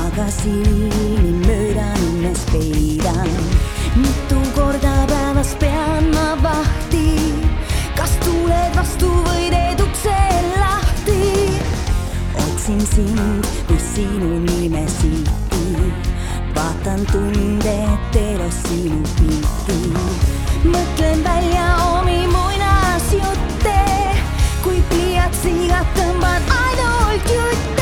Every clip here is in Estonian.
aga silmi mööda minnes peidan. Mitu korda päevas pean ma vahti, kas tuled vastu või teed ukse lahti. Otsin sind kui sinu nime silti, vaatan tundet elos sinu pilti. Mõtlen välja omi muinasjutte, kui pliiatsiga tõmban ainult jutte.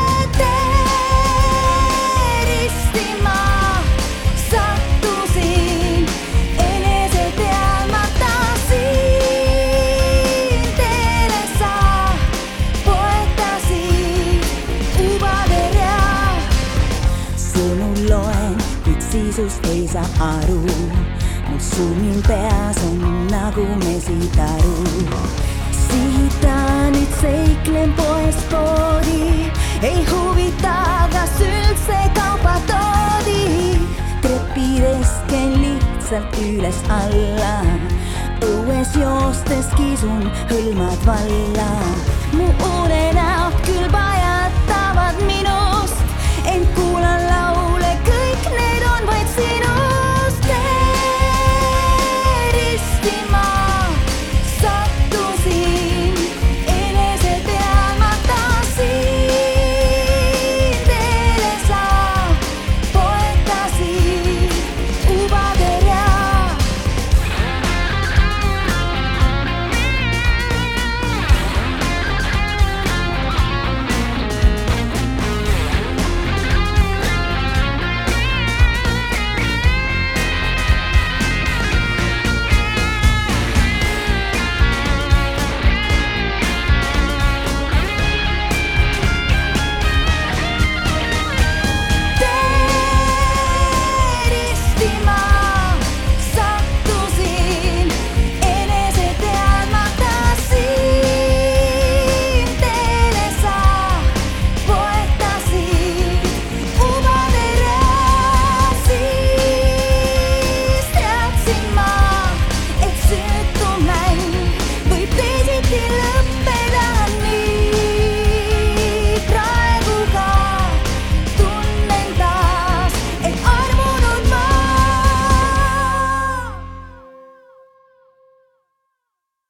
Sisust ei saa aru, mu sumin peas on nagu mesitaru. Siita nüüd seiklen poest poodi, ei huvita, kas üldse kaubatoodi. Trepides käin lihtsalt üles alla, õues joostes kisun hõlmad valla. Mu unenäod küll pajatavad minust, ent kuulan laulu.